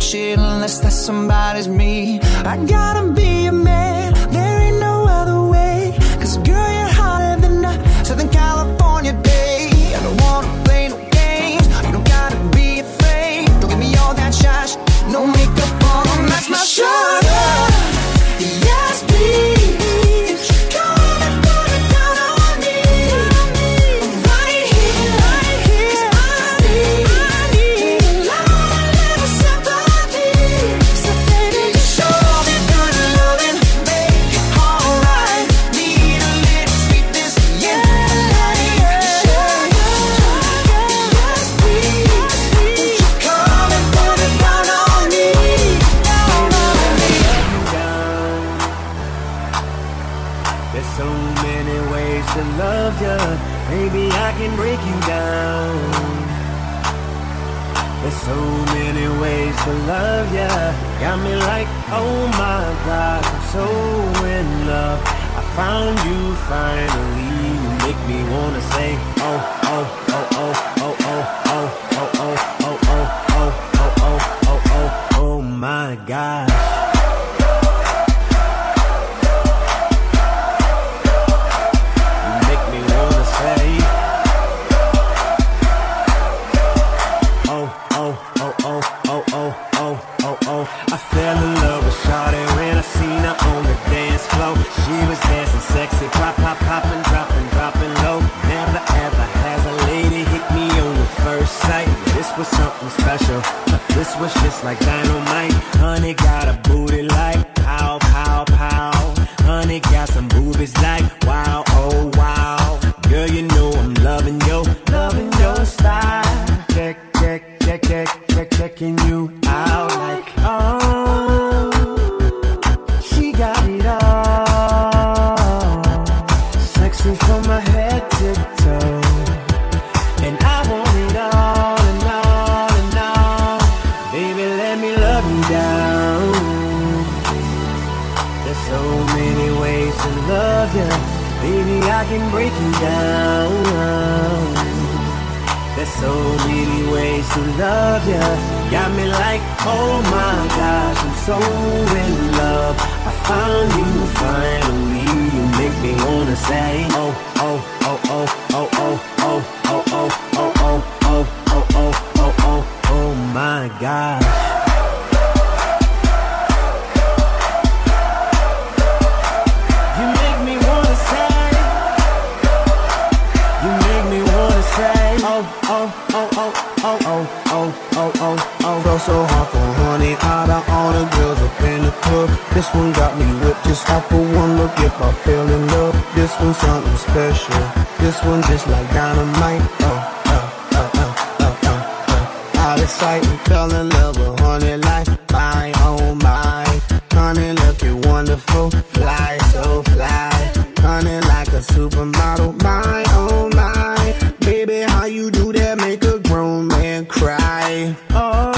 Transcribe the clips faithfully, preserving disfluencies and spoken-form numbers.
shit unless that somebody's me. I gotta be a man, there ain't no other way. Cause girl, you're hotter than a Southern California day. I don't wanna play no games, you don't gotta be afraid. Don't give me all that shy shit, no makeup on, that's my shoulder. Yes, please. Maybe I can break you down. There's so many ways to love ya. Got me like, oh my God, I'm so in love. I found you finally. You make me wanna say, oh, oh, oh, oh, oh, oh, oh, oh, oh, oh, oh, oh, oh, oh, oh, oh, oh my God. I fell in love with Shawty when I seen her on the dance floor. She was dancing sexy, pop, pop, poppin', droppin', droppin' low. Never ever has a lady hit me on the first sight. This was something special, this was just like dynamite. Honey got a booty like pow, pow, pow. Honey got some boobies like wow, oh wow. Girl, you know I'm loving yo, loving your style. Check, check, check, check, check, checking you out like oh, she got it all, sexy from my head to toe, and I want it all and all and all. Baby, let me love you down. There's so many ways to love you. Baby, I can break you down. There's so many ways to love ya. Got me like, oh my gosh, I'm so in love. I found you finally. You make me wanna say, oh, oh, oh, oh, oh, oh, oh, oh, oh, oh, oh, oh, oh, oh, oh, oh, oh my gosh. Felt so hard for honey, out of all the girls up in the club. This one got me whipped just off for one look. If I fell in love, this one's something special. This one just like dynamite. Oh, oh, oh, oh, oh, oh, oh. Out of sight and fell in love with honey like my, oh my. Honey looking wonderful, fly so fly. Honey like a supermodel, my, oh my. Baby, how you do that make a grown man cry? Oh.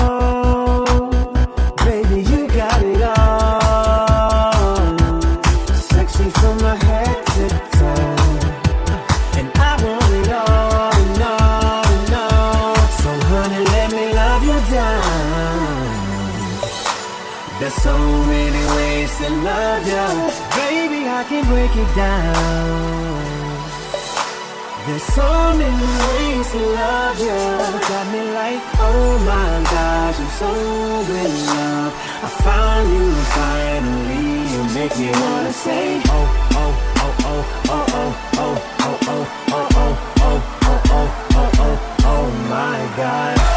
There's so many ways to love ya. Baby, I can break it down. There's so many ways to love ya. Got me like, oh my gosh, I'm so in love. I found you finally. You make me wanna say, oh, oh, oh, oh, oh, oh, oh, oh, oh, oh, oh, oh, oh, oh, oh, oh, oh my gosh.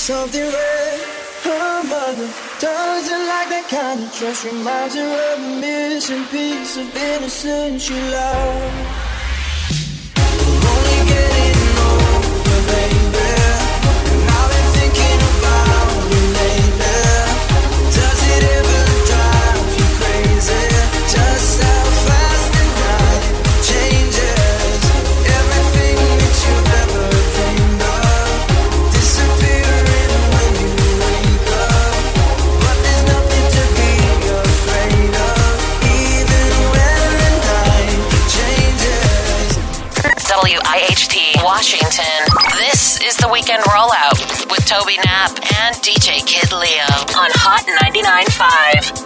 something red. Her mother doesn't like that kind of trust. Reminds her of a missing piece of innocence she loved. We're only getting older, baby, and I've been thinking about you lately. Does it ever drive you crazy? Just how fast the night changes. Everything that you've ever dreamed of disappearing when you wake up. But there's nothing to be afraid of, even when the night changes. W I H T Washington. This is the Weekend Rollout with Toby Knapp and D J Kid Leo on Hot ninety-nine point five.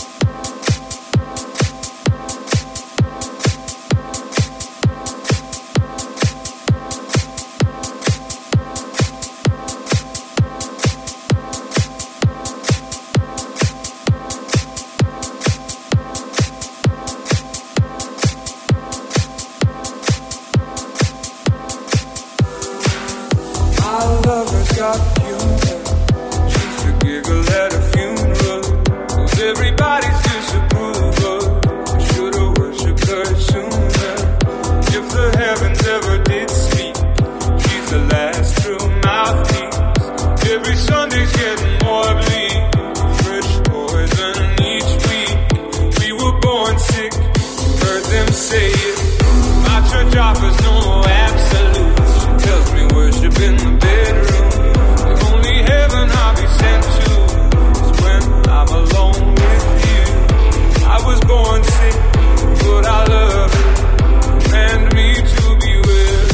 Got humor. She's a giggle at a funeral. Knows everybody's disapproval. I should've worshipped her sooner. If the heavens ever did speak, she's the last true mouthpiece. Every Sunday's getting more bleak. Fresh poison each week. We were born sick, heard them say it. My church offers no absolutes. She tells me worship in the bedroom. Heaven I'll be sent to is when I'm alone with you. I was born sick, but I love it. Command me to be with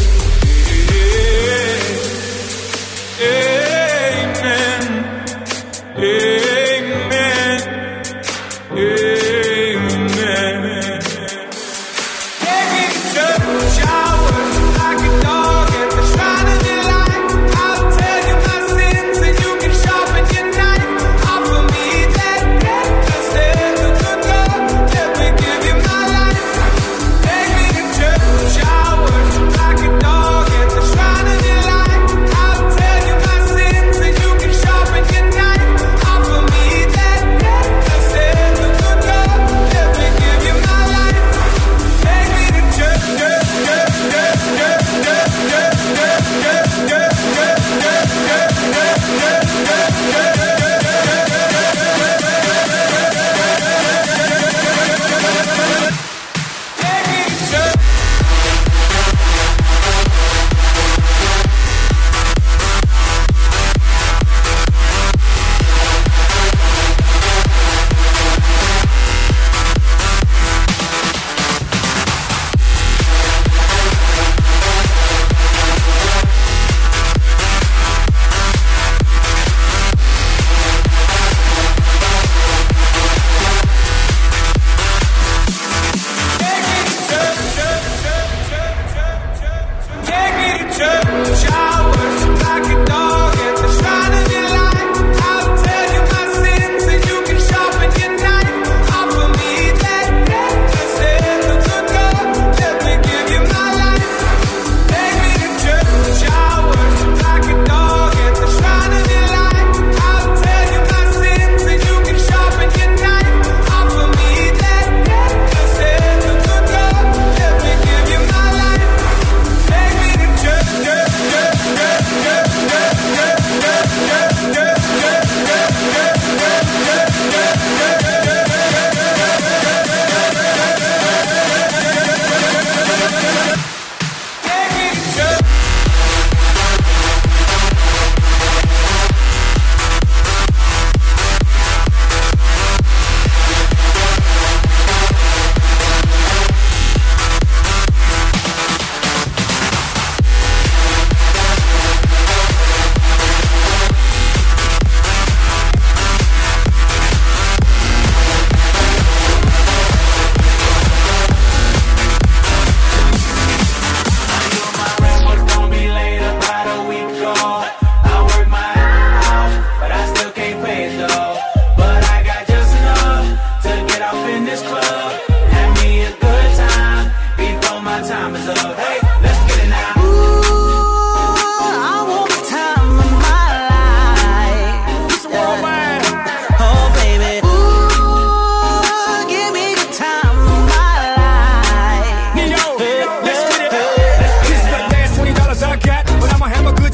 you. Amen. Amen. Amen. Taking touch showers like a dog at the shrine of delight. I'll tell you my sins and you can sharpen your knife. Offer me that necklace, there's a good God. Let me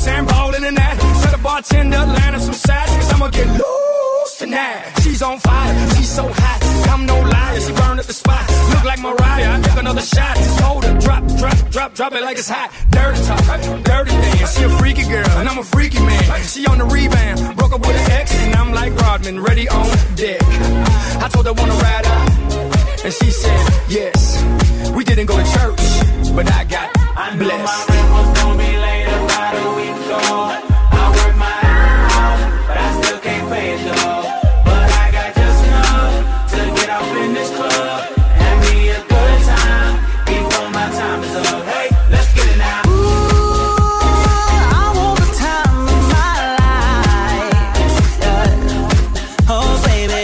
and ballin' in that. Tell the bartender, land her some sides, cause I'ma get loose tonight. She's on fire, she's so hot, I'm no liar. She burned up the spot, look like Mariah. I took another shot, just hold her, drop, drop, drop, drop it like it's hot. Dirty talk, dirty dance. She a freaky girl, and I'm a freaky man. She on the rebound, broke up with an ex, and I'm like Rodman, ready on deck. I told her wanna ride out, and she said yes. We didn't go to church, but I got I knew blessed. my rent was gonna be late about a week ago. I work my ass off, but I still can't pay it though. But I got just enough to get off in this club. Have me a good time before my time is up. Hey, let's get it now. Ooh, I want the time of my life. Yeah. Oh, baby.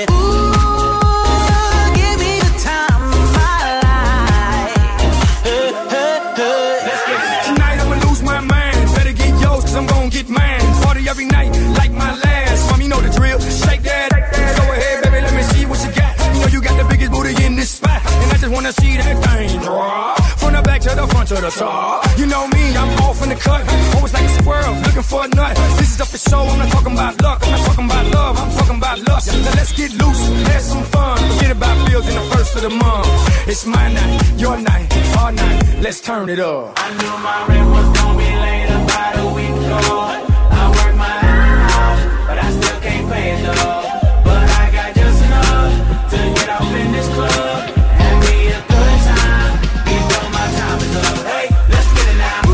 Ooh, give me the time of my life. Hey, hey, hey. Let's get it now. Tonight I'ma lose my mind. Better get yours, cause I'm gon' get mine. Party every night, like my last. Mom, you know the drill. Shake that. Go ahead, baby, let me see what you got. You know you got the biggest booty in this spot. And I just wanna see that thing drop. From the back to the front to the top. You know me, I'm off in the cut. Always like a squirrel, looking for a nut. This is up for show, I'm not talking about luck. I'm not talking about love, I'm talking about lust. Now let's get loose, have some fun. Forget about bills in the first of the month. It's my night, your night, our night. Let's turn it up. I knew my rent was gonna be late about a week ago. I work my ass off, but I still can't pay it though. But I got just enough to get off in this club. Have me a good time before my time is up. Hey, let's get it now.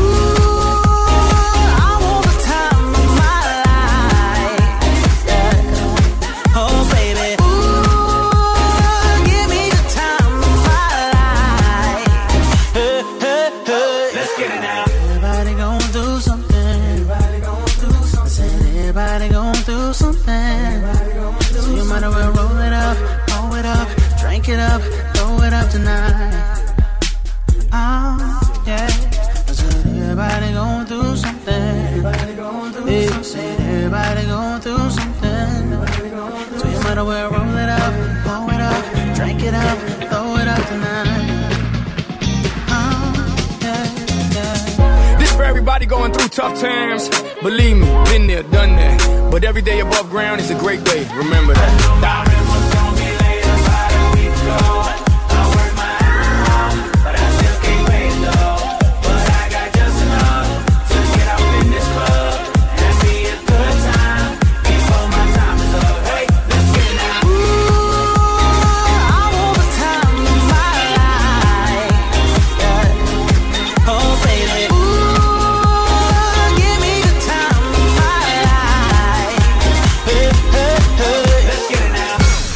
Ooh, I want the time of my life. Yeah. Oh, baby. Ooh, give me the time of my life. Hey, hey, hey. Let's get it now. Everybody gon' do something. Everybody gon' do something. Everybody gon' do something. So you might as well roll it up, roll it up, drink it up, throw it up tonight. Oh, yeah. I said everybody gon' do something. Everybody gon' do yeah, something. Said everybody gon' do something. So you might as well roll it up, roll it up, drink it up, throw it up tonight. Oh, yeah, yeah. This for everybody going through tough times. Believe me, been there, done that. But every day above ground is a great day. Remember that. My rent was gonna be late about a week ago. I work my ass off, but I still can't pay it though. But I got just enough to get out in this club. Have me a good time before my time is up. Hey, let's get it now. Ooh, I want the time of my life. Yeah. Oh, baby. Ooh, give me the time of my life. Hey, hey, hey. Let's get it now.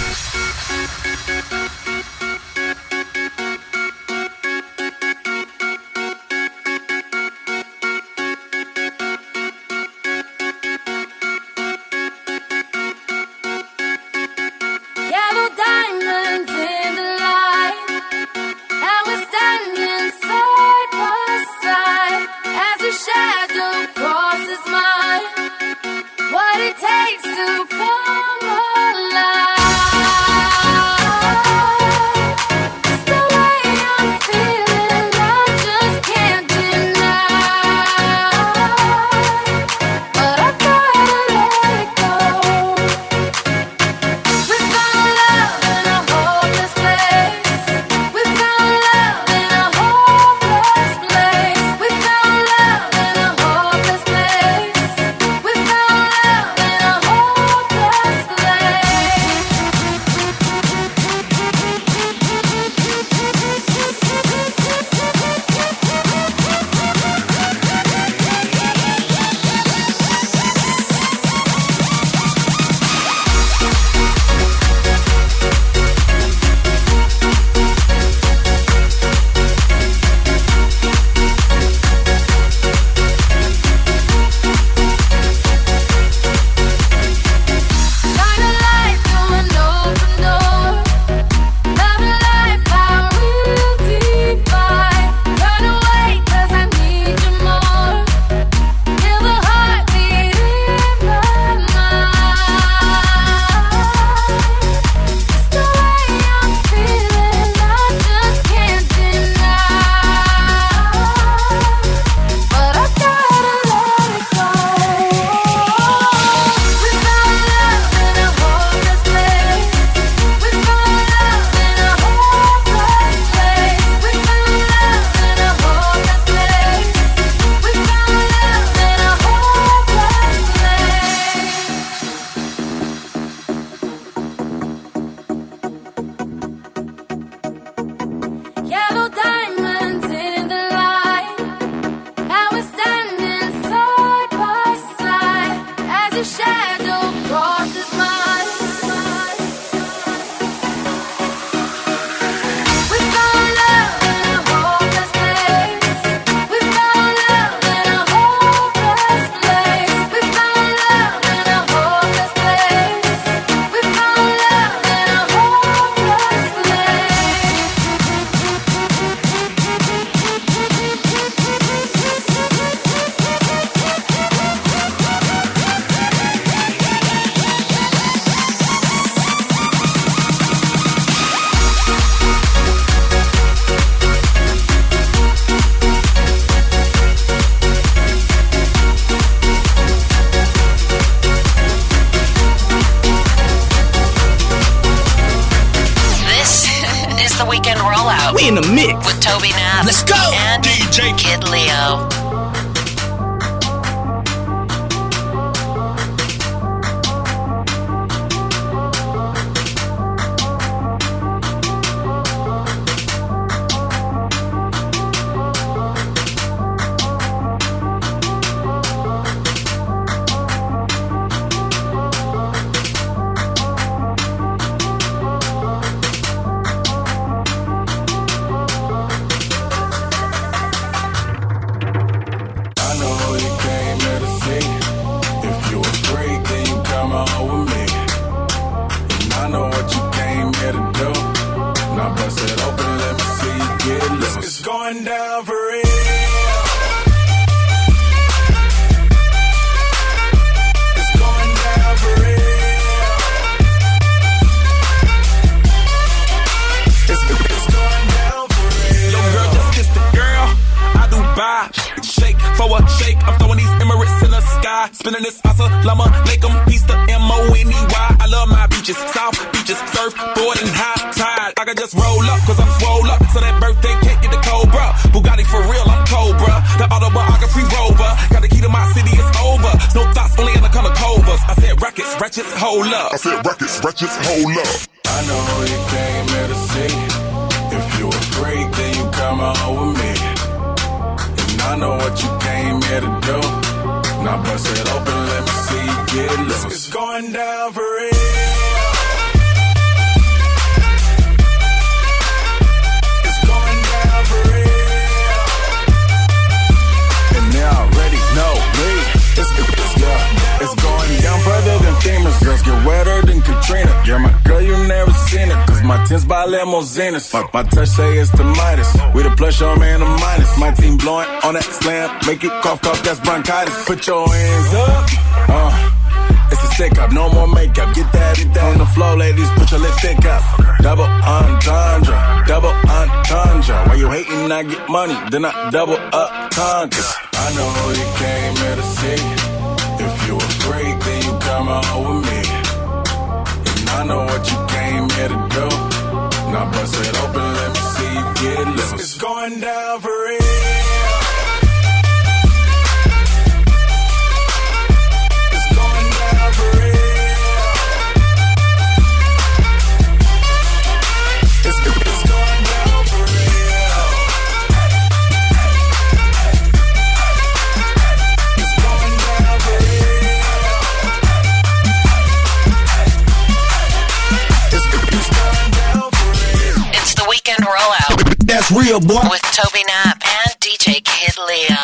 with Toby Knapp. Let's go! And D J Kid Leo. Spinning this assalamu alaikum, peace to M O N E Y. I love my beaches, south beaches, surfboard and high tide. I can just roll up, cause I'm swole up. So that birthday cake get the Cobra. Bugatti for real, I'm Cobra. The autobiography rover. Got the key to my city, it's over. No thoughts, only in the color covers. I said rackets, ratchets, hold up. I said rackets, ratchets, hold up. I know you came here to see. If you a freak, then you come on with me. And I know what you came here to do. Now bust it open, let me see you get loose. It's going down for real. It's going down for real. And they already know me. It's, it's, yeah, it's going down further than famous. Girls get wetter than Katrina. Yeah, my girl, you never seen it. Cause my tins by limousines. My, my touch say it's the Midas. We the plus, your man, the minus. My team blowing on that slam. Make it cough, cough, that's bronchitis. Put your hands up. Uh, it's a stick up, no more makeup. Get that, get that on the floor, ladies. Put your lipstick up. Double entendre, double entendre. Why you hating? I get money, then I double up conquers. I know you came here to see. If you a freak, then you come on with me. And I know what you came here to do. Now bust it open, let me see you get loose. It's going down for real. It's going down for real. It's, it's going down for real. It's going down for real. It's, it's going down for real. It's the weekend rollout. That's real, boy. With Toby Knapp and D J Kid Leo.